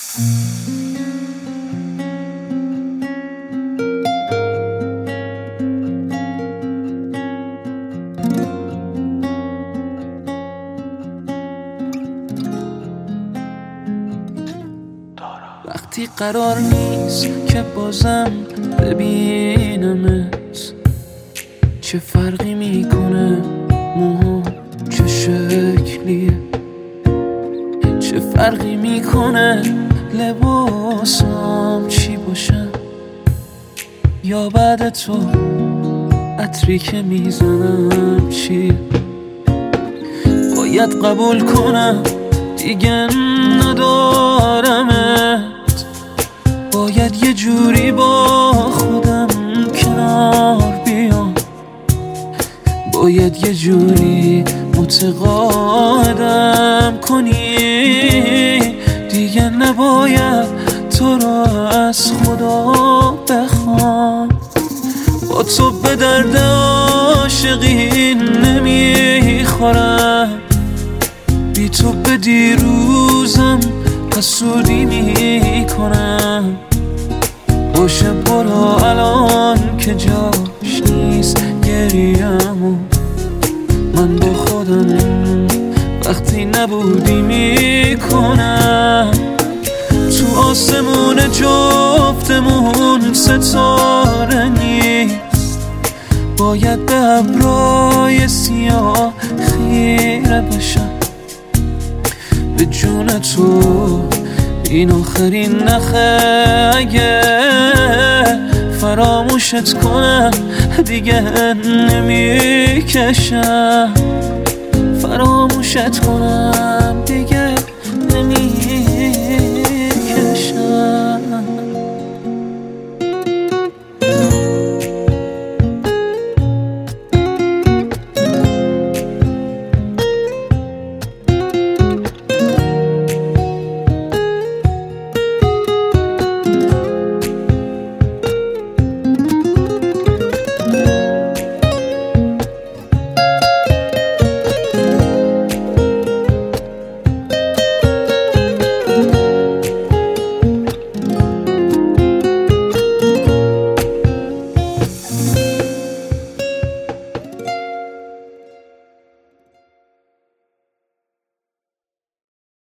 وقتی قرار نیست که بازم ببینمت، چه فرقی میکنه موها چه شکلیه، چه فرقی میکنه لباسم چی باشه، یا بعد تو عطری که میزنم چی. باید قبول کنم دیگه ندارمت، باید یه جوری با خودم کنار بیام، باید یه جوری متقاعدم کنی دیگه نباید تو رو از خدا بخوام. با تو به درد عاشقی نمیخورم، بی تو به دیروزم حسودی میکنم. باشه برو الان که جاش نیست گریه‌مو، من با خودم وقتی نبودی میکنم. تو آسمون جفتمون ستاره نیست، باید به ابرای سیاه خیره بشم. به جون تو این آخرین نخه، اگه فراموشت کنم دیگه نمیکشم، فراموشت کنم دیگه